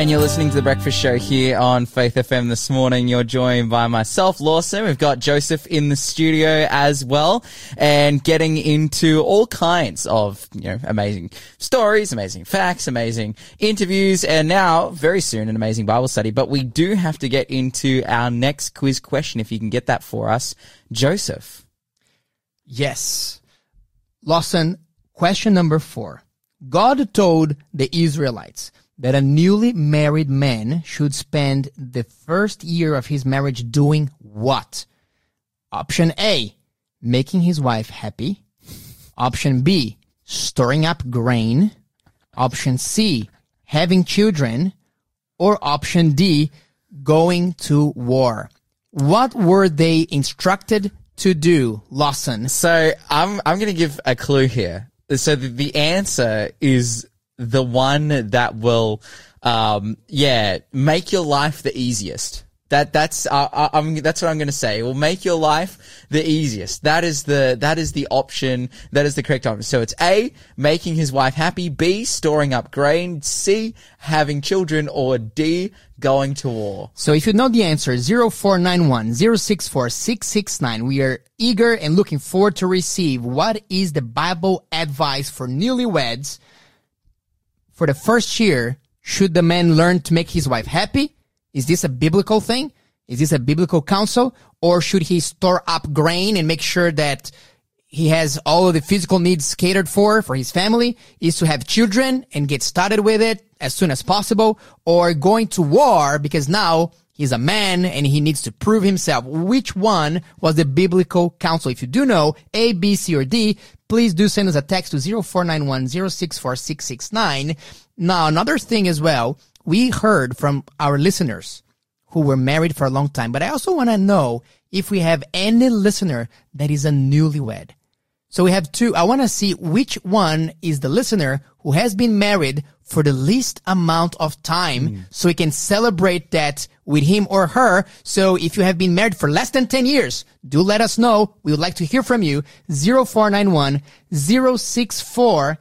And you're listening to The Breakfast Show here on Faith FM this morning. You're joined by myself, Lawson. We've got Joseph in the studio as well, and getting into all kinds of, amazing stories, amazing facts, amazing interviews, and now, very soon, an amazing Bible study. But we do have to get into our next quiz question, if you can get that for us, Joseph. Yes. Lawson, question number 4. God told the Israelites that a newly married man should spend the first year of his marriage doing what? Option A, making his wife happy. Option B, storing up grain. Option C, having children. Or option D, going to war. What were they instructed to do, Lawson? So I'm going to give a clue here. So the answer is the one that will, make your life the easiest. That's what I'm going to say. It will make your life the easiest. That is the option. That is the correct option. So it's A, making his wife happy. B, storing up grain. C, having children. Or D, going to war. So if you know the answer, 0491 064 669. We are eager and looking forward to receive what is the Bible advice for newlyweds. For the first year, should the man learn to make his wife happy? Is this a biblical thing? Is this a biblical counsel? Or should he store up grain and make sure that he has all of the physical needs catered for his family? Is to have children and get started with it as soon as possible? Or going to war because now he's a man and he needs to prove himself? Which one was the biblical counsel? If you do know A, B, C, or D, please do send us a text to 0491 064 669. Now, another thing as well, we heard from our listeners who were married for a long time, but I also want to know if we have any listener that is a newlywed. So we have two. I want to see which one is the listener who has been married for the least amount of time so we can celebrate that with him or her. So if you have been married for less than 10 years, do let us know. We would like to hear from you. 0491 064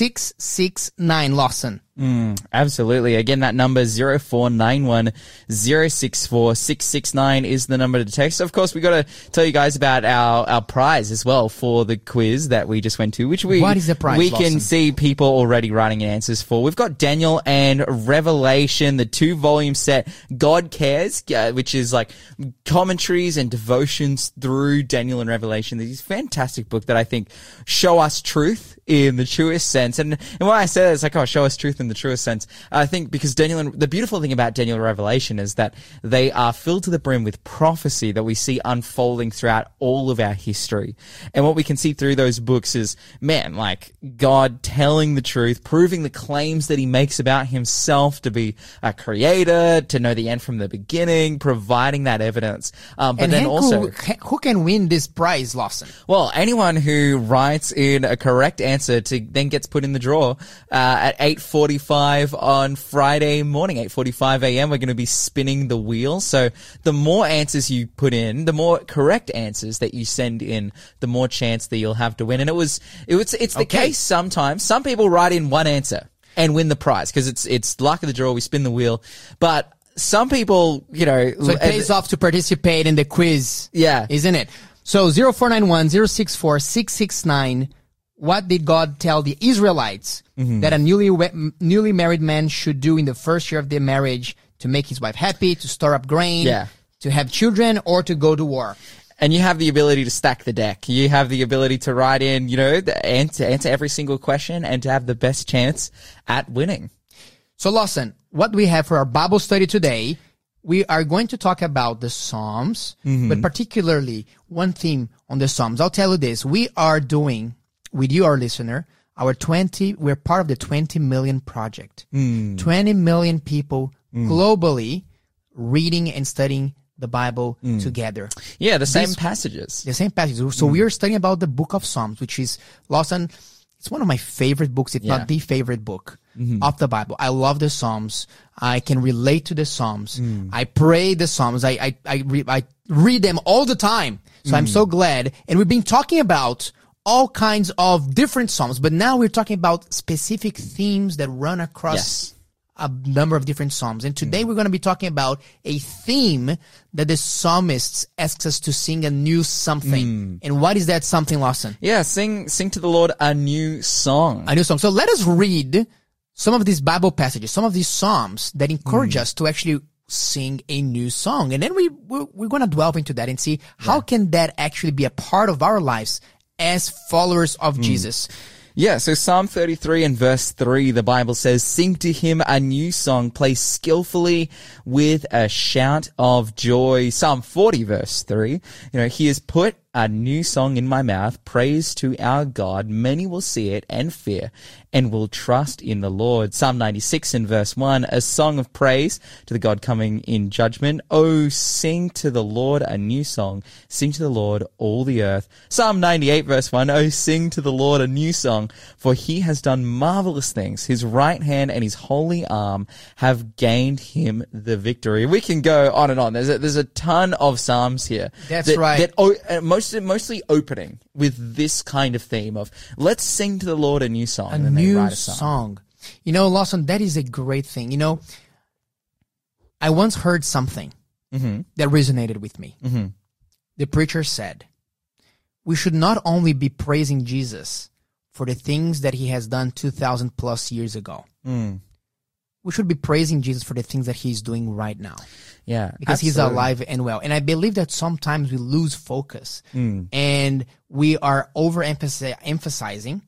669, Lawson. Absolutely. Again, that number 0491 064 669 is the number to text. Of course, we got to tell you guys about our prize as well for the quiz that we just went to, which what is the prize, we Lawson? can see people already writing answers for. We've got Daniel and Revelation, the 2-volume set, God Cares, which is like commentaries and devotions through Daniel and Revelation. These fantastic book that I think show us truth in the truest sense. And when I say that, it's like, show us truth in the truest sense. I think because the beautiful thing about Daniel and Revelation is that they are filled to the brim with prophecy that we see unfolding throughout all of our history. And what we can see through those books is, God telling the truth, proving the claims that he makes about himself to be a creator, to know the end from the beginning, providing that evidence. But and then also, who can win this prize, Lawson? Well, anyone who writes in a correct answer then gets put in the draw at 8:45 on Friday morning, 8:45 a.m. We're going to be spinning the wheel. So the more answers you put in, the more correct answers that you send in, the more chance that you'll have to win. And it's the case sometimes. Some people write in one answer and win the prize because it's luck of the draw. We spin the wheel, but some people, So it pays off to participate in the quiz. Yeah. Isn't it? So 0491 064 669. What did God tell the Israelites that a newly married man should do in the first year of their marriage to make his wife happy, to store up grain, to have children, or to go to war? And you have the ability to stack the deck. You have the ability to write in, to answer every single question and to have the best chance at winning. So, Lawson, what we have for our Bible study today, we are going to talk about the Psalms, but particularly one theme on the Psalms. I'll tell you this. We are doing, with you, our listener, we're part of the 20 million project. 20 million people globally reading and studying the Bible together. Yeah, the same passages. The same passages. So we are studying about the book of Psalms, which is, Lawson, it's one of my favorite books, if not the favorite book of the Bible. I love the Psalms. I can relate to the Psalms. I pray the Psalms. I read them all the time. So I'm so glad. And we've been talking about all kinds of different Psalms, but now we're talking about specific themes that run across a number of different psalms. And today we're going to be talking about a theme that the psalmist asks us to sing a new something. And what is that something, Lawson? Yeah, sing to the Lord a new song. A new song. So let us read some of these Bible passages, some of these psalms that encourage us to actually sing a new song. And then we're going to delve into that and see how can that actually be a part of our lives as followers of Jesus. Yeah, so Psalm 33 and verse 3, the Bible says, "Sing to him a new song, play skillfully with a shout of joy." Psalm 40 verse 3, he has put a new song in my mouth, praise to our God. Many will see it and fear and will trust in the Lord. Psalm 96 and verse 1, a song of praise to the God coming in judgment. Oh, sing to the Lord a new song. Sing to the Lord all the earth. Psalm 98 verse 1, oh, sing to the Lord a new song, for he has done marvelous things. His right hand and his holy arm have gained him the victory. We can go on and on. There's a ton of psalms here. That's right. Mostly opening with this kind of theme of let's sing to the Lord a new song. A new song. Lawson, that is a great thing. I once heard something that resonated with me. The preacher said, we should not only be praising Jesus for the things that he has done 2,000 plus years ago. We should be praising Jesus for the things that he's doing right now. Yeah, because he's alive and well. And I believe that sometimes we lose focus and we are overemphasizing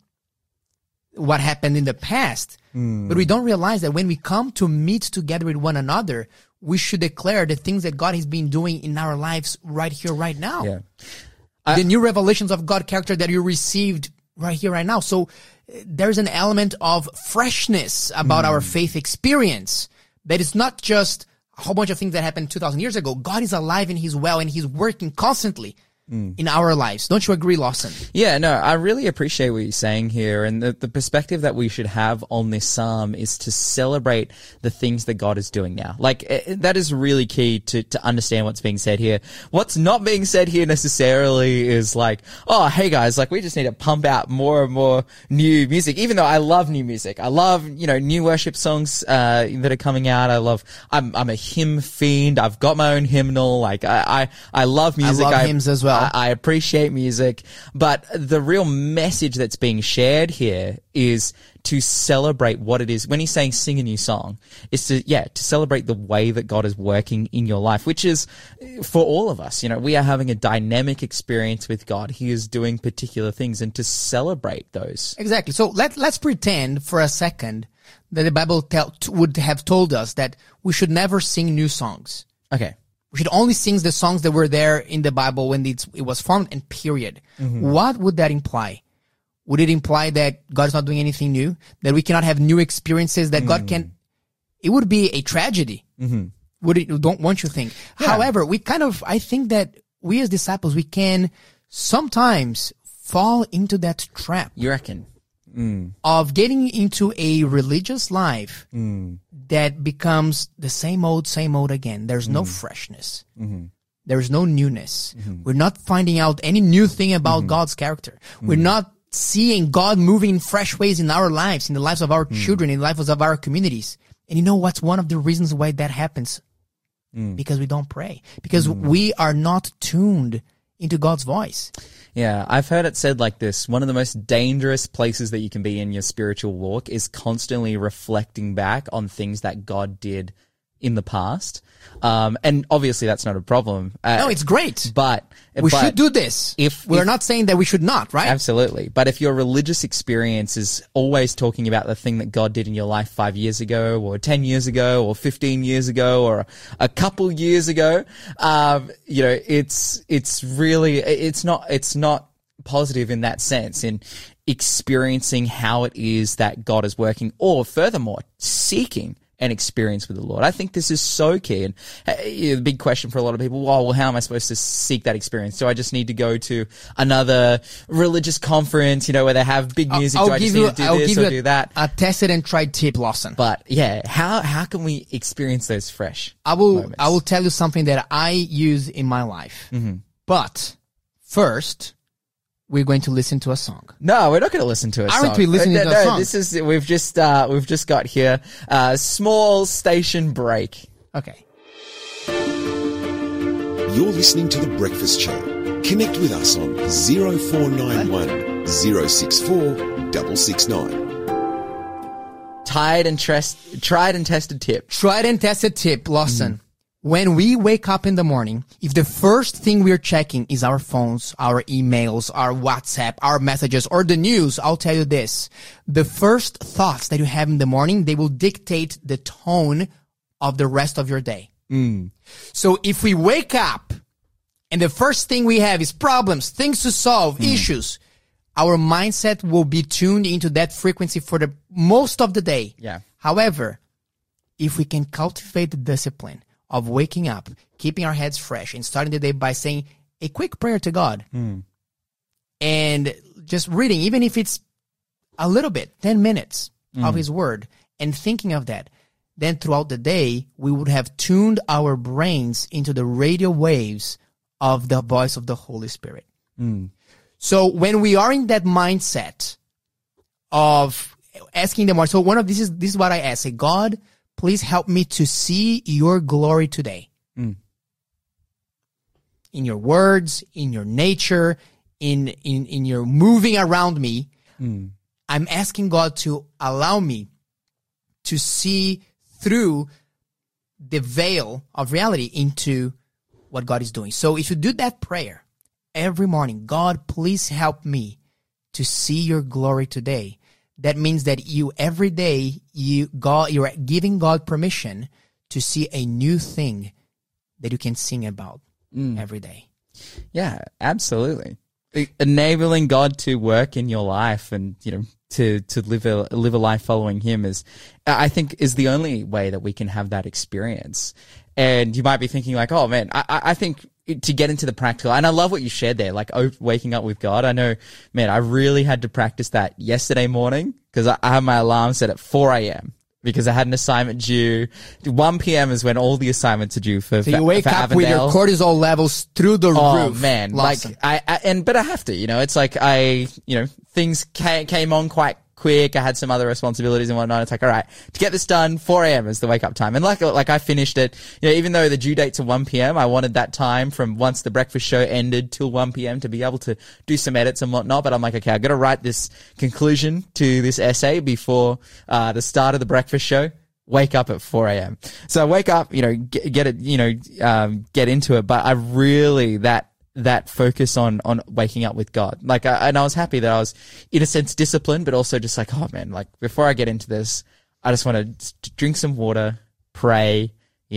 what happened in the past. But we don't realize that when we come to meet together with one another, we should declare the things that God has been doing in our lives right here, right now. Yeah. The new revelations of God character that you received right here, right now. So there's an element of freshness about our faith experience that is not just a whole bunch of things that happened 2,000 years ago. God is alive and he's well and he's working constantly in our lives. Don't you agree, Lawson? Yeah, no, I really appreciate what you're saying here. And the perspective that we should have on this psalm is to celebrate the things that God is doing now. That is really key to understand what's being said here. What's not being said here necessarily is oh, hey guys, we just need to pump out more and more new music, even though I love new music. I love, new worship songs, that are coming out. I'm a hymn fiend. I've got my own hymnal. I love music. I love hymns as well. I appreciate music, but the real message that's being shared here is to celebrate what it is. When he's saying sing a new song, is to celebrate the way that God is working in your life, which is for all of us. We are having a dynamic experience with God. He is doing particular things, and to celebrate those. Exactly. So let's pretend for a second that the Bible would have told us that we should never sing new songs. Okay. We should only sing the songs that were there in the Bible when it was formed, and period. What would that imply? Would it imply that God is not doing anything new? That we cannot have new experiences, that God can... It would be a tragedy. Won't you think? Yeah. However, I think that we as disciples, we can sometimes fall into that trap. You reckon? Of getting into a religious life that becomes the same old again. There's no freshness. There's no newness. We're not finding out any new thing about God's character. We're not seeing God moving in fresh ways in our lives, in the lives of our children, in the lives of our communities. And you know what's one of the reasons why that happens? Because we don't pray. Because we are not tuned into God's voice. Yeah, I've heard it said like this: one of the most dangerous places that you can be in your spiritual walk is constantly reflecting back on things that God did in the past. And obviously that's not a problem. No, it's great. But we should do this. We're not saying that we should not, right? Absolutely. But if your religious experience is always talking about the thing that God did in your life 5 years ago, or 10 years ago, or 15 years ago, or a couple years ago, it's not positive in that sense, in experiencing how it is that God is working, or furthermore, seeking an experience with the Lord. I think this is so key. And the big question for a lot of people, well, how am I supposed to seek that experience? Do I just need to go to another religious conference, where they have big music? Do I just need to do this or do that? A tested and tried tip, Lawson. But yeah, how can we experience those fresh moments? I will tell you something that I use in my life. But first, we're going to listen to a song. No, we're not going to listen to a song. Aren't we listening to a song? This is, we've just got here a small station break. Okay. You're listening to The Breakfast Show. Connect with us on 0491 064 669. Tried and tested tip. Tried and tested tip, Lawson. When we wake up in the morning, if the first thing we're checking is our phones, our emails, our WhatsApp, our messages, or the news, I'll tell you this. The first thoughts that you have in the morning, they will dictate the tone of the rest of your day. So if we wake up and the first thing we have is problems, things to solve, issues, our mindset will be tuned into that frequency for the most of the day. Yeah. However, if we can cultivate the discipline of waking up, keeping our heads fresh, and starting the day by saying a quick prayer to God, and just reading, even if it's a little bit, 10 minutes of His Word, and thinking of that, then throughout the day, we would have tuned our brains into the radio waves of the voice of the Holy Spirit. So when we are in that mindset of asking the Lord, so this is what I ask. Say, God, please help me to see your glory today. In your words, in your nature, in your moving around me. I'm asking God to allow me to see through the veil of reality into what God is doing. So if you do that prayer every morning, God, please help me to see your glory today. That means that every day you're giving God permission to see a new thing that you can sing about every day. Yeah, absolutely. Enabling God to work in your life and, to live a life following Him I think is the only way that we can have that experience. And you might be thinking like, oh man, I think to get into the practical, and I love what you shared there, like waking up with God. I know, man, I really had to practice that yesterday morning because I had my alarm set at 4 a.m. because I had an assignment due. 1 p.m. is when all the assignments are due for So you wake up with your cortisol levels through the roof. Oh man, Lawson. like but I have to, it's like things came on quite quick. I had some other responsibilities and whatnot. It's like, all right, to get this done, 4 a.m. is the wake up time. And like I finished it, even though the due date's at 1 p.m., I wanted that time from once the breakfast show ended till 1 p.m. to be able to do some edits and whatnot. But I'm like, okay, I got to write this conclusion to this essay before the start of the breakfast show. Wake up at 4 a.m. So I wake up, get it, get into it. But I really, that focus on waking up with God. And I was happy that I was, in a sense, disciplined, but also just like, oh man, like before I get into this, I just want to drink some water, pray,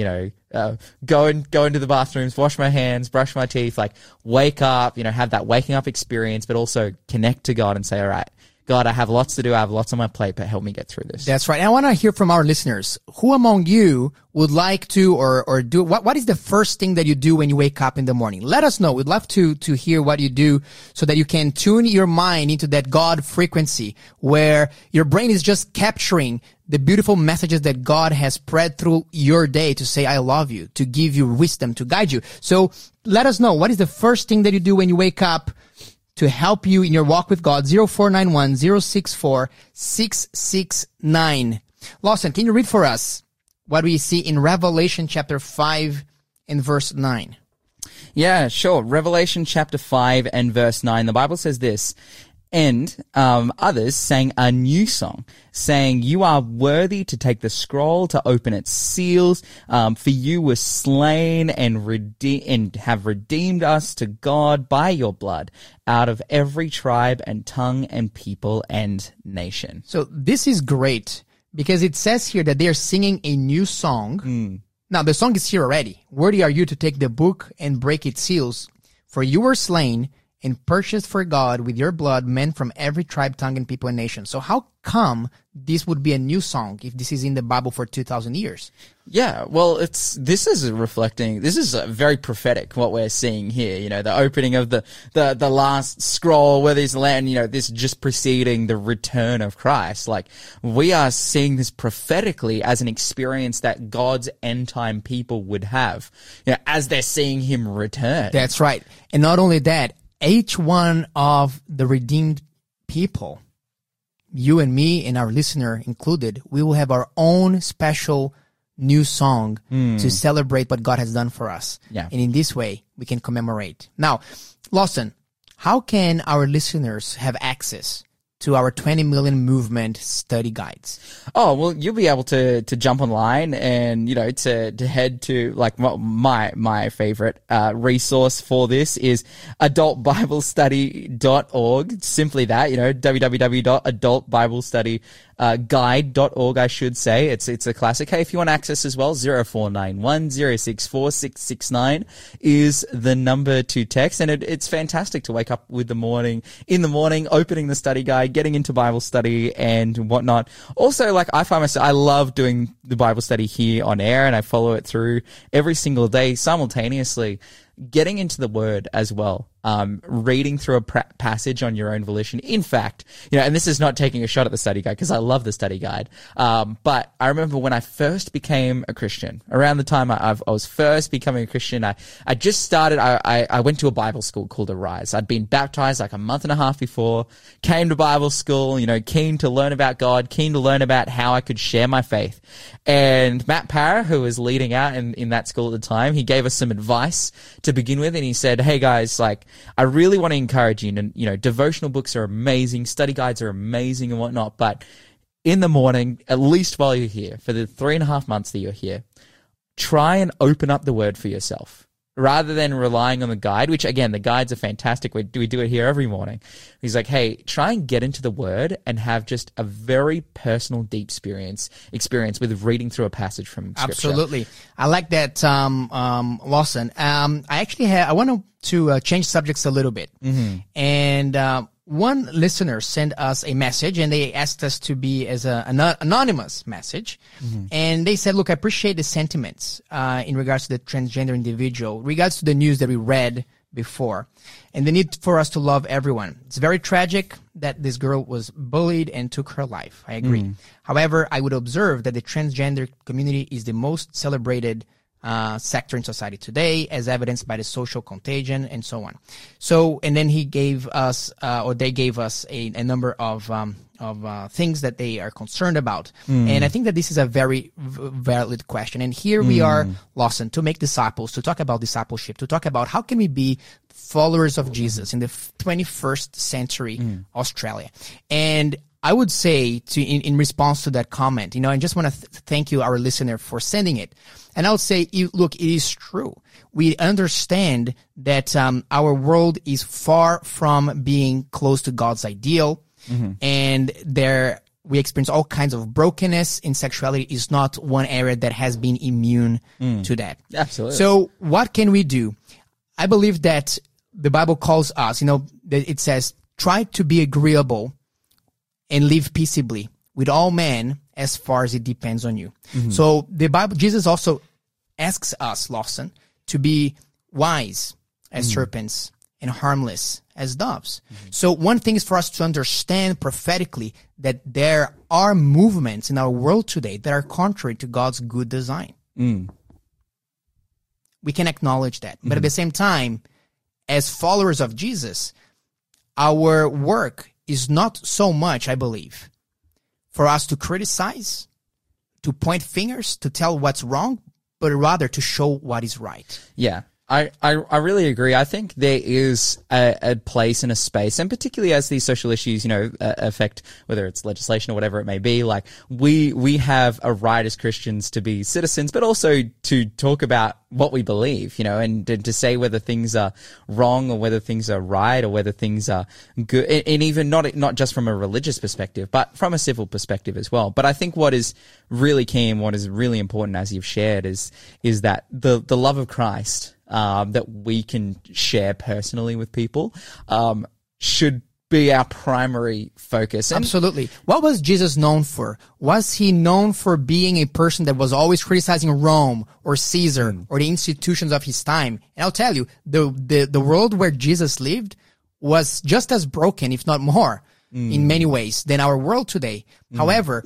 go into the bathrooms, wash my hands, brush my teeth, like wake up, have that waking up experience, but also connect to God and say, all right, God, I have lots to do. I have lots on my plate, but help me get through this. That's right. And I want to hear from our listeners. Who among you would like to or do, what is the first thing that you do when you wake up in the morning? Let us know. We'd love to hear what you do so that you can tune your mind into that God frequency where your brain is just capturing the beautiful messages that God has spread through your day to say, I love you, to give you wisdom, to guide you. So let us know. What is the first thing that you do when you wake up to help you in your walk with God? 0491 064 669. Lawson, can you read for us what we see in Revelation chapter 5 and verse 9? Yeah, sure. Revelation chapter 5 and verse 9. The Bible says this, and others sang a new song, saying, you are worthy to take the scroll, to open its seals, for you were slain and have redeemed us to God by your blood out of every tribe and tongue and people and nation. So this is great because it says here that they are singing a new song. Now the song is here already. Worthy are you to take the book and break its seals, for you were slain and purchased for God with your blood men from every tribe, tongue, and people and nation. So how come this would be a new song if this is in the Bible for 2,000 years? Yeah, well, this is very prophetic what we're seeing here, the opening of the last scroll where there's land, this just preceding the return of Christ. Like, we are seeing this prophetically as an experience that God's end time people would have, as they're seeing Him return. That's right. And not only that, each one of the redeemed people, you and me and our listener included, we will have our own special new song to celebrate what God has done for us. Yeah. And in this way, we can commemorate. Now, Lawson, how can our listeners have access to our 20 Million Movement study guides? Oh, well, you'll be able to jump online and, to head to, like, my favorite resource for this is adultbiblestudy.org. Simply that, www.adultbiblestudy.guide.org, I should say. It's a classic. Hey, if you want access as well, 0491 064 669 is the number to text. And it's fantastic to wake up in the morning, opening the study guide, getting into Bible study and whatnot. Also, like, I find myself, I love doing the Bible study here on air, and I follow it through every single day simultaneously. Getting into the Word as well, reading through a passage on your own volition. In fact, and this is not taking a shot at the study guide because I love the study guide. But I remember when I first became a Christian, around the time I was first becoming a Christian, I just started, I went to a Bible school called Arise. I'd been baptized like a month and a half before, came to Bible school, keen to learn about God, keen to learn about how I could share my faith. And Matt Parra, who was leading out in that school at the time, he gave us some advice to begin with, and he said, hey guys, like, I really want to encourage you, and devotional books are amazing, study guides are amazing and whatnot, but in the morning, at least while you're here, for the 3.5 months that you're here, try and open up the Word for yourself. Rather than relying on the guide, which again, the guides are fantastic. We do it here every morning. He's like, hey, try and get into the Word and have just a very personal, deep experience with reading through a passage from Scripture. Absolutely. I like that, Lawson. I want to change subjects a little bit. Mm-hmm. And one listener sent us a message, and they asked us to be as an anonymous message. Mm-hmm. And they said, look, I appreciate the sentiments in regards to the transgender individual, regards to the news that we read before, and the need for us to love everyone. It's very tragic that this girl was bullied and took her life. I agree. Mm. However, I would observe that the transgender community is the most celebrated sector in society today, as evidenced by the social contagion and so on. So, and then he gave us, they gave us a number of things that they are concerned about. Mm. And I think that this is a very valid question. And here we are, Lawson, to make disciples, to talk about discipleship, to talk about how can we be followers of Jesus in the 21st century Australia. And I would say, in response to that comment, I just want to thank you, our listener, for sending it. And I would say, look, it is true. We understand that our world is far from being close to God's ideal, and we experience all kinds of brokenness, and sexuality is not one area that has been immune to that. Absolutely. So what can we do? I believe that the Bible calls us, that it says, try to be agreeable and live peaceably with all men as far as it depends on you. Mm-hmm. So the Bible, Jesus also asks us, Lawson, to be wise as serpents and harmless as doves. Mm-hmm. So one thing is for us to understand prophetically that there are movements in our world today that are contrary to God's good design. Mm. We can acknowledge that. But at the same time, as followers of Jesus, our work is not so much, I believe, for us to criticize, to point fingers, to tell what's wrong, but rather to show what is right. Yeah. I really agree. I think there is a place and a space, and particularly as these social issues, affect whether it's legislation or whatever it may be, like we have a right as Christians to be citizens, but also to talk about what we believe, and to say whether things are wrong or whether things are right or whether things are good, and even not just from a religious perspective, but from a civil perspective as well. But I think what is really key and what is really important, as you've shared, is that the love of Christ, that we can share personally with people, should be our primary focus. And absolutely. What was Jesus known for? Was he known for being a person that was always criticizing Rome or Caesar or the institutions of his time? And I'll tell you, the world where Jesus lived was just as broken, if not more, in many ways, than our world today. However,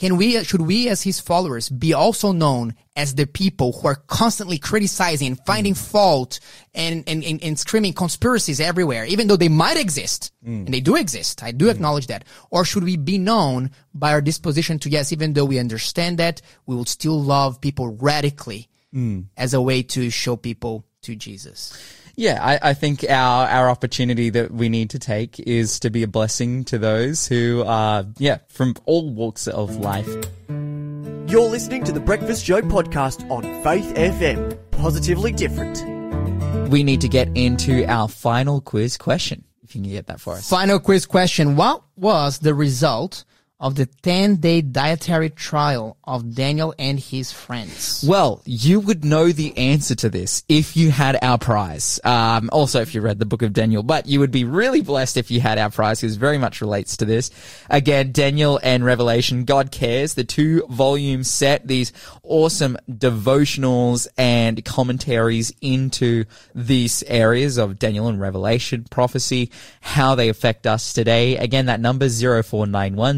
Should we as his followers be also known as the people who are constantly criticizing, finding fault, and screaming conspiracies everywhere, even though they might exist, and they do exist. I do acknowledge that. Or should we be known by our disposition to, yes, even though we understand that, we will still love people radically as a way to show people to Jesus? Yeah, I think our opportunity that we need to take is to be a blessing to those who are, from all walks of life. You're listening to the Breakfast Show podcast on Faith FM. Positively different. We need to get into our final quiz question, if you can get that for us. Final quiz question. What was the result of the 10-day dietary trial of Daniel and his friends? Well, you would know the answer to this if you had our prize. Also, if you read the book of Daniel, but you would be really blessed if you had our prize, because it very much relates to this. Again, Daniel and Revelation, God Cares, the 2-volume set, these awesome devotionals and commentaries into these areas of Daniel and Revelation, prophecy, how they affect us today. Again, that number 0491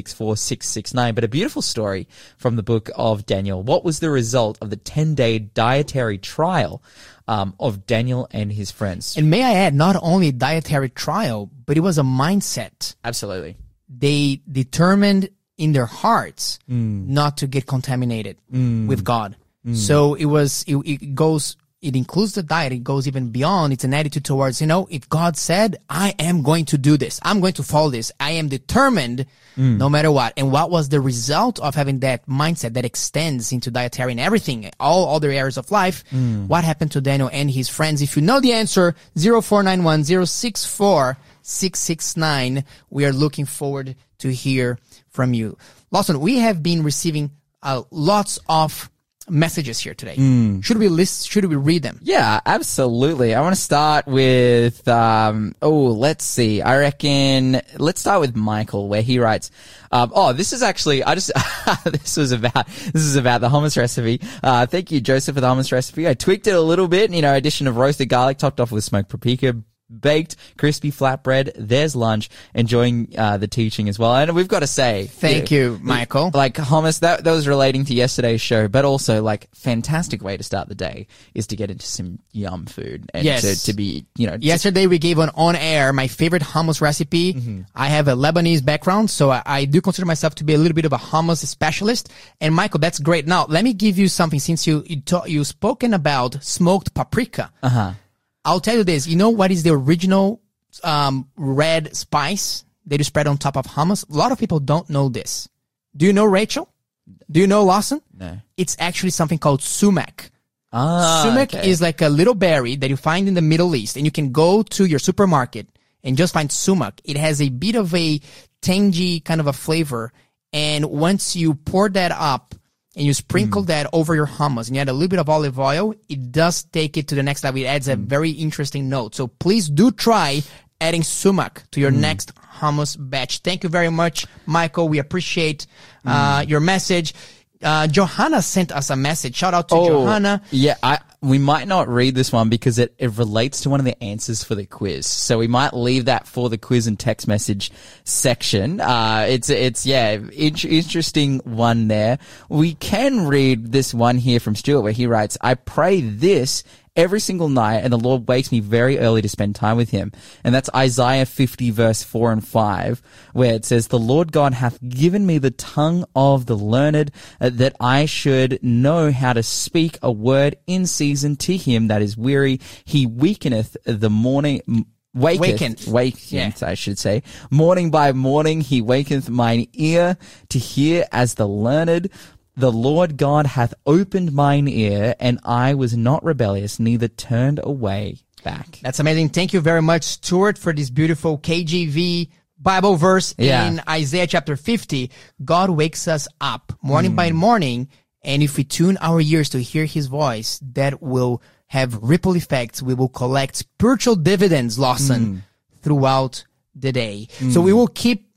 064 but a beautiful story from the book of Daniel. What was the result of the 10-day dietary trial of Daniel and his friends? And may I add, not only dietary trial, but it was a mindset. Absolutely. They determined in their hearts not to get contaminated with God. So it includes the diet. It goes even beyond. It's an attitude towards, if God said, I am going to do this, I'm going to follow this, I am determined no matter what. And what was the result of having that mindset that extends into dietary and everything, all other areas of life? What happened to Daniel and his friends? If you know the answer, 0491 064 669. We are looking forward to hear from you. Lawson, we have been receiving lots of messages here today. Should we read them? Yeah, absolutely. I want to start with, let's see. I reckon, let's start with Michael, where he writes, this is actually, this is about the hummus recipe. Thank you, Joseph, for the hummus recipe. I tweaked it a little bit, addition of roasted garlic topped off with smoked paprika, baked, crispy flatbread. There's lunch. Enjoying the teaching as well. And we've got to say, thank you, Michael. Like hummus, that was relating to yesterday's show, but also like fantastic way to start the day is to get into some yum food and to be, Yesterday we gave on air my favorite hummus recipe. I have a Lebanese background, so I do consider myself to be a little bit of a hummus specialist. And Michael, that's great. Now let me give you something, since you spoken about smoked paprika. I'll tell you this. You know what is the original red spice that you spread on top of hummus? A lot of people don't know this. Do you know, Rachel? Do you know, Lawson? No. It's actually something called sumac. Sumac is like a little berry that you find in the Middle East, and you can go to your supermarket and just find sumac. It has a bit of a tangy kind of a flavor, and once you pour that up, and you sprinkle that over your hummus, and you add a little bit of olive oil, it does take it to the next level. It adds a very interesting note. So please do try adding sumac to your next hummus batch. Thank you very much, Michael. We appreciate your message. Johanna sent us a message. Shout out to Johanna. Yeah, we might not read this one because it relates to one of the answers for the quiz. So we might leave that for the quiz and text message section. It's interesting one there. We can read this one here from Stuart where he writes, I pray this every single night, and the Lord wakes me very early to spend time with him. And that's Isaiah 50 verse 4 and 5, where it says, the Lord God hath given me the tongue of the learned, that I should know how to speak a word in season to him that is weary. He weakeneth the morning, waketh, I should say. Morning by morning he waketh mine ear to hear as the learned. The Lord God hath opened mine ear, and I was not rebellious, neither turned away back. That's amazing. Thank you very much, Stuart, for this beautiful KJV Bible verse in Isaiah chapter 50. God wakes us up morning by morning, and if we tune our ears to hear his voice, that will have ripple effects. We will collect spiritual dividends, Lawson, throughout the day. So we will keep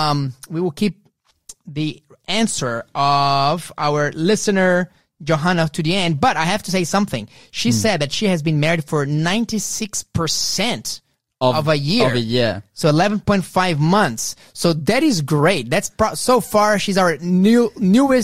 the answer of our listener Johanna to the end, but I have to say something. She said that she has been married for 96% of a year. Of a year. So 11.5 months. So that is great. That's so far she's our newest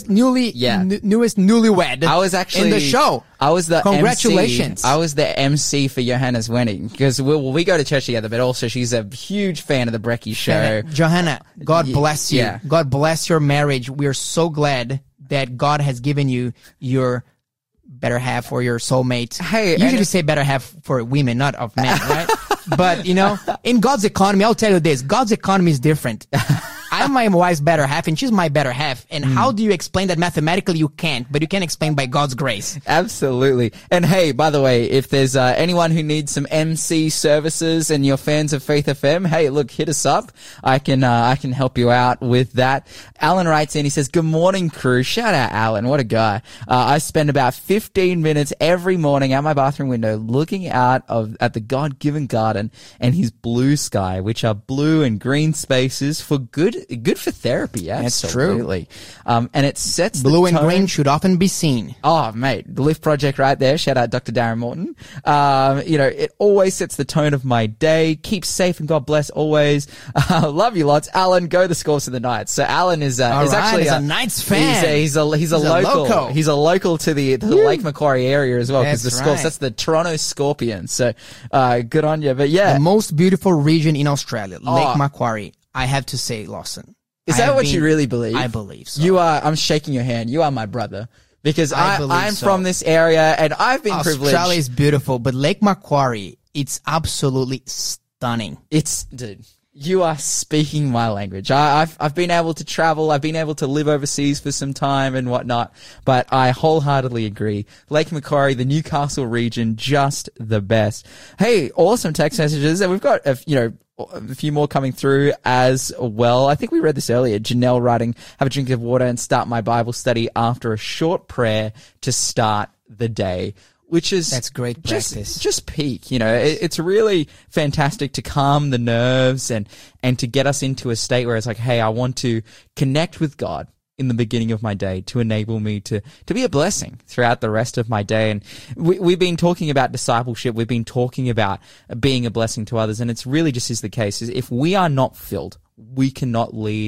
newlywed. I was actually in the show. I was the Congratulations. MC. I was the MC for Johanna's wedding because we go to church together, but also she's a huge fan of the Brecky show. Johanna, God bless you. Yeah. God bless your marriage. We are so glad that God has given you your better half or your soulmate. Hey, usually say better half for women, not of men, right? But, in God's economy, I'll tell you this, God's economy is different. I'm my wife's better half and she's my better half. And how do you explain that mathematically? You can't, but you can explain by God's grace. Absolutely. And hey, by the way, if there's anyone who needs some MC services and you're fans of Faith FM, hey, look, hit us up. I can help you out with that. Alan writes in, he says, good morning, crew. Shout out Alan. What a guy. I spend about 15 minutes every morning out my bathroom window looking out at the God-given garden and his blue sky, which are blue and green spaces for good for therapy. That's Absolutely. And it sets blue the and tone. green should often be seen. Oh, mate, the Lift Project right there. Shout out Dr. Darren Morton. It always sets the tone of my day. Keep safe and God bless always. Love you lots. Alan, go the Scores of the Knights. So Alan is actually a Knights fan. He's a local. loco. He's a local to the Lake Macquarie area as well because the That's Scores, right. that's the Toronto Scorpions. So, good on you. But yeah. The most beautiful region in Australia, Oh. Lake Macquarie. I have to say, Lawson. Is that what you really believe? I believe so. You are, I'm shaking your hand. You are my brother. Because believe I'm so. from this area and I've been privileged. Australia is beautiful, but Lake Macquarie, it's absolutely stunning. Dude, you are speaking my language. I've been able to travel. I've been able to live overseas for some time and whatnot, but I wholeheartedly agree. Lake Macquarie, the Newcastle region, just the best. Hey, awesome text messages. And we've got, a few more coming through as well. I think we read this earlier. Janelle writing, have a drink of water and start my Bible study after a short prayer to start the day. Which is That's great practice. Just peak, it's really fantastic to calm the nerves and to get us into a state where it's like, hey, I want to connect with God in the beginning of my day to enable me to be a blessing throughout the rest of my day. And we've been talking about discipleship. We've been talking about being a blessing to others. And it's really just is the case is if we are not filled, we cannot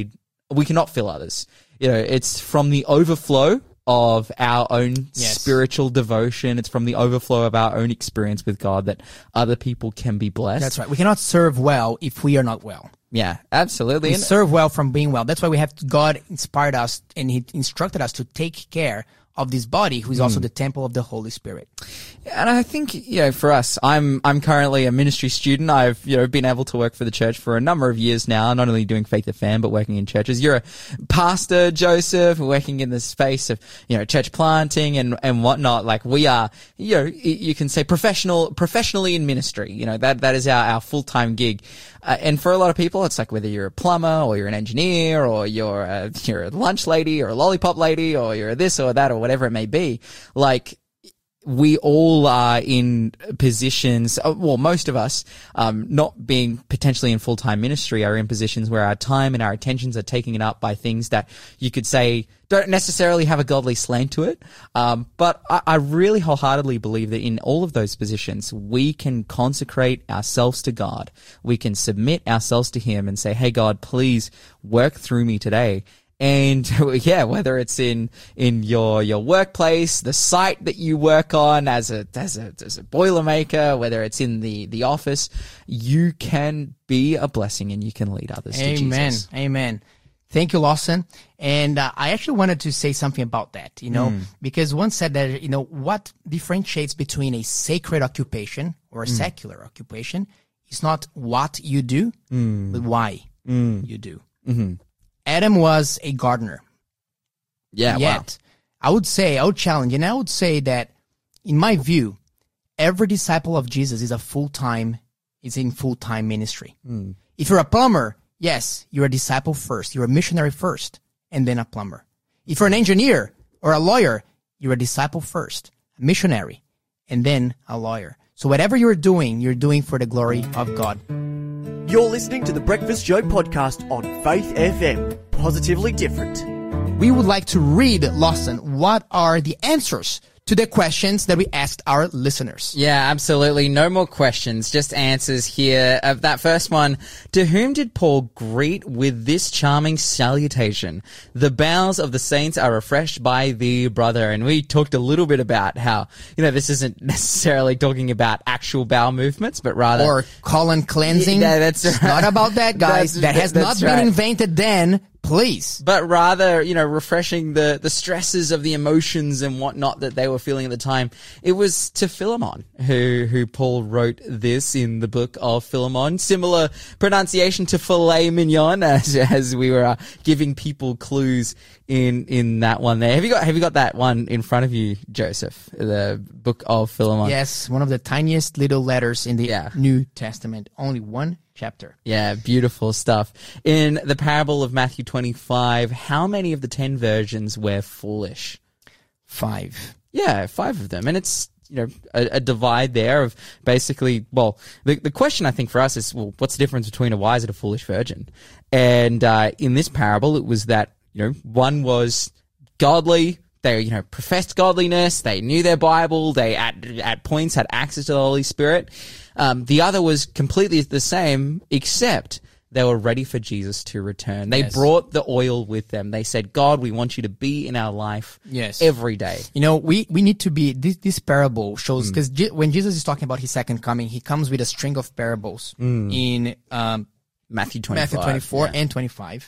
fill others. It's from the overflow of our own spiritual devotion. It's from the overflow of our own experience with God that other people can be blessed. That's right. We cannot serve well if we are not well. Yeah, absolutely. We serve well from being well. That's why God inspired us and He instructed us to take care of this body, who is also the temple of the Holy Spirit. And I think, for us, I'm currently a ministry student. I've, been able to work for the church for a number of years now, not only doing Faith FM, but working in churches. You're a pastor, Joseph, working in the space of, church planting and whatnot. Like we are, you can say professionally in ministry. That is our full-time gig. And for a lot of people, it's like whether you're a plumber or you're an engineer or you're a lunch lady or a lollipop lady or you're this or that or whatever it may be. Like, we all are in positions, well, most of us, not being potentially in full-time ministry, are in positions where our time and our attentions are taken up by things that you could say don't necessarily have a godly slant to it. But I really wholeheartedly believe that in all of those positions, we can consecrate ourselves to God. We can submit ourselves to Him and say, hey, God, please work through me today. And yeah, whether it's in your workplace, the site that you work on as a Boilermaker, whether it's in the office, you can be a blessing and you can lead others to Jesus. Amen. Thank you, Lawson. And I actually wanted to say something about that, because one said that, what differentiates between a sacred occupation or a secular occupation is not what you do, but why you do. Mm-hmm. Adam was a gardener. Yeah, Yet, I would challenge, and I would say that, in my view, every disciple of Jesus is in full-time ministry. If you're a plumber, yes, you're a disciple first. You're a missionary first, and then a plumber. If you're an engineer or a lawyer, you're a disciple first, a missionary, and then a lawyer. So whatever you're doing for the glory of God. You're listening to the Breakfast Show podcast on Faith FM. Positively different. We would like to read, Lawson, what are the answers to the questions that we asked our listeners. Yeah, absolutely. No more questions, just answers here. That first one, to whom did Paul greet with this charming salutation? The bowels of the saints are refreshed by thee, brother. And we talked a little bit about how, this isn't necessarily talking about actual bowel movements, but rather... Or colon cleansing. Yeah, that's It's right. not about that, guys. That has not been invented then. Please. But rather, refreshing the stresses of the emotions and whatnot that they were feeling at the time. It was to Philemon, who Paul wrote this in the book of Philemon. Similar pronunciation to filet mignon, as we were giving people clues in that one there. Have you got that one in front of you, Joseph? The book of Philemon. Yes, one of the tiniest little letters in the New Testament. Only one chapter. Yeah, beautiful stuff. In the parable of Matthew 25, how many of the 10 virgins were foolish? 5. Yeah, 5 of them. And it's, a divide there of basically, the question I think for us is, what's the difference between a wise and a foolish virgin? And in this parable, it was that, one was godly. They, professed godliness. They knew their Bible. They, at points, had access to the Holy Spirit. The other was completely the same, except they were ready for Jesus to return. They brought the oil with them. They said, God, we want you to be in our life every day. We need to be, this parable shows, because when Jesus is talking about his second coming, he comes with a string of parables in Matthew 25. Matthew 24 and 25.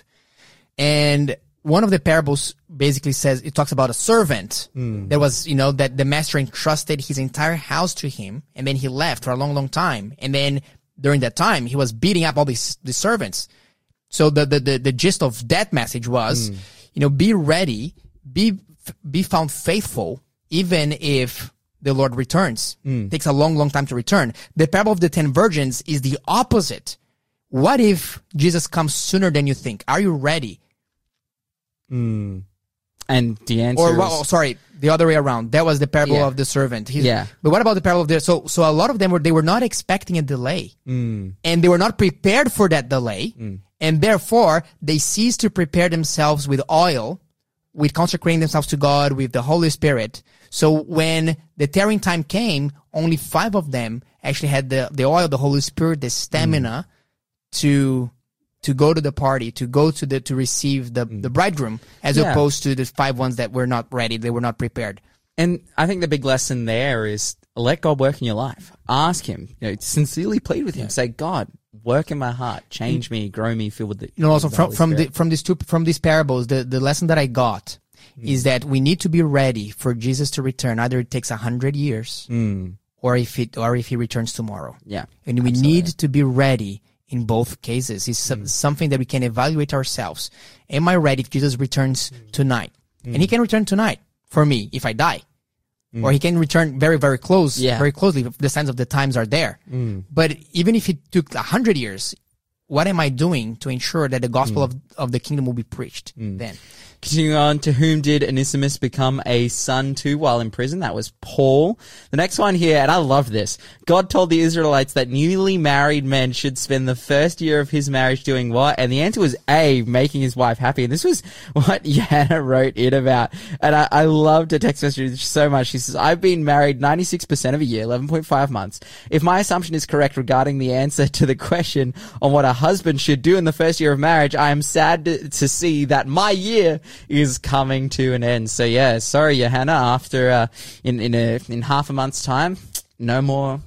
And one of the parables basically says, it talks about a servant that was, that the master entrusted his entire house to him, and then he left for a long, long time. And then during that time, he was beating up all these servants. So the gist of that message was, be ready, be found faithful, even if the Lord returns. It takes a long, long time to return. The parable of the 10 virgins is the opposite. What if Jesus comes sooner than you think? Are you ready? And the answer sorry, the other way around. That was the parable of the servant. But what about the parable of the... So a lot of them were not expecting a delay. And they were not prepared for that delay. And therefore, they ceased to prepare themselves with oil, with consecrating themselves to God, with the Holy Spirit. So when the tarrying time came, only 5 of them actually had the oil, the Holy Spirit, the stamina to go to the party, to receive the bridegroom, as opposed to the 5 ones that were not ready, they were not prepared. And I think the big lesson there is let God work in your life. Ask him, sincerely plead with him. Say, God, work in my heart, change me, grow me, fill with the also from these parables, the lesson that I got is that we need to be ready for Jesus to return. Either it takes 100 years or if he returns tomorrow. Yeah. And we need to be ready in both cases. It's something that we can evaluate ourselves. Am I ready if Jesus returns tonight? And he can return tonight for me if I die. Or he can return very, very closely if the signs of the times are there. But even if it took 100 years, what am I doing to ensure that the gospel of the kingdom will be preached then? Continuing on, to whom did Onesimus become a son to while in prison? That was Paul. The next one here, and I love this. God told the Israelites that newly married men should spend the first year of his marriage doing what? And the answer was A, making his wife happy. And this was what Johanna wrote in about. And I loved her text message so much. She says, I've been married 96% of a year, 11.5 months. If my assumption is correct regarding the answer to the question on what a husband should do in the first year of marriage, I am sad to see that my year is coming to an end. So yeah, sorry, Johanna, after, in half a month's time, no more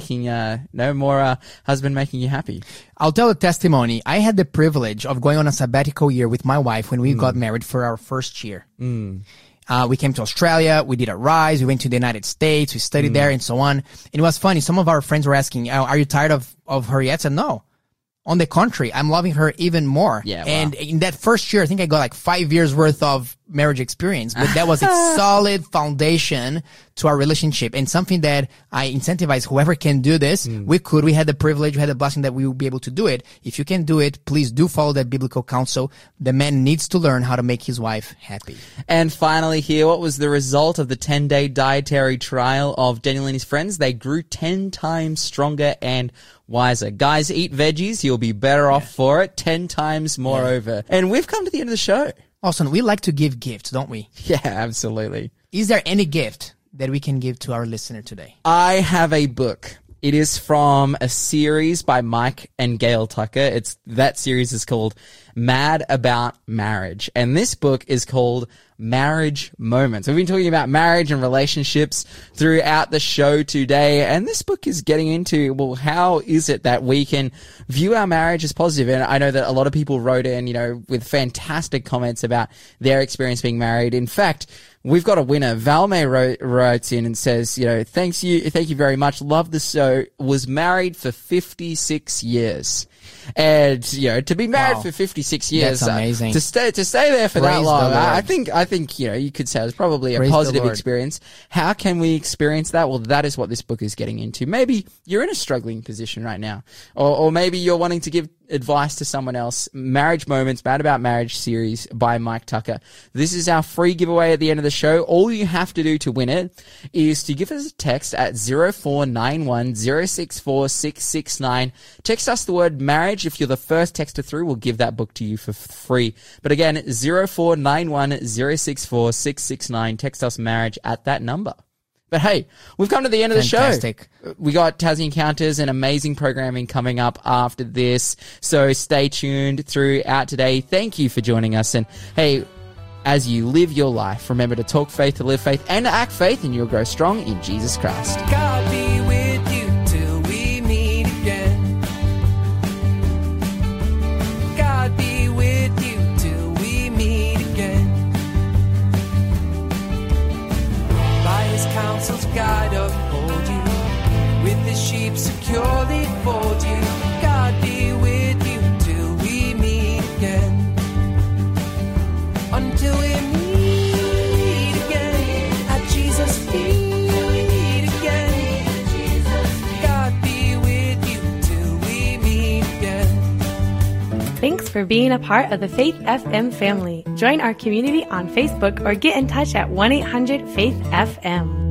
husband making you happy. I'll tell a testimony. I had the privilege of going on a sabbatical year with my wife when we got married for our first year. We came to Australia, we did a rise, we went to the United States, we studied there and so on. And it was funny. Some of our friends were asking, are you tired of her yet? I said, no. On the contrary, I'm loving her even more. Yeah, wow. And in that first year, I think I got like 5 years worth of marriage experience, but that was a solid foundation to our relationship and something that I incentivize whoever can do this. We had the privilege, we had the blessing that we will be able to do it. If you can do it, please do follow that biblical counsel. The man needs to learn how to make his wife happy. And finally here, what was the result of the 10-day dietary trial of Daniel and his friends? They grew 10 times stronger and wiser. Guys, eat veggies. You'll be better off for it 10 times moreover. And we've come to the end of the show. Austin, we like to give gifts, don't we? Yeah, absolutely. Is there any gift that we can give to our listener today? I have a book. It is from a series by Mike and Gail Tucker. That series is called Mad About Marriage. And this book is called Marriage Moments. We've been talking about marriage and relationships throughout the show today. And this book is getting into, well, how is it that we can view our marriage as positive? And I know that a lot of people wrote in, with fantastic comments about their experience being married. In fact, we've got a winner. Valme wrote in and says, thank you very much. Love the show. Was married for 56 years. And, to be married for 56 years. That's amazing. To stay there for that Praise long. the Lord. I think, you could say it was probably a Praise the positive Lord. experience. How can we experience that? Well, that is what this book is getting into. Maybe you're in a struggling position right now. Or maybe you're wanting to give advice to someone else. Marriage Moments, Mad About Marriage series by Mike Tucker. This is our free giveaway at the end of the show. All you have to do to win it is to give us a text at 0491 064 669. Text us the word marriage. If you're the first texter through, we'll give that book to you for free. But again, 0491 064 669. Text us marriage at that number. But hey, we've come to the end of the Fantastic. show. We got Tassie Encounters and amazing programming coming up after this. So stay tuned throughout today. Thank you for joining us. And hey, as you live your life, remember to talk faith, to live faith, and to act faith, and you'll grow strong in Jesus Christ. God be with you till we meet again. God be with you till we meet again. By his counsel's guide uphold you, with his sheep securely fold you. God be with you till we meet again. Until we meet again at Jesus' feet again. God be with you till we meet again. Thanks for being a part of the Faith FM family. Join our community on Facebook or get in touch at 1-800-FAITH-FM.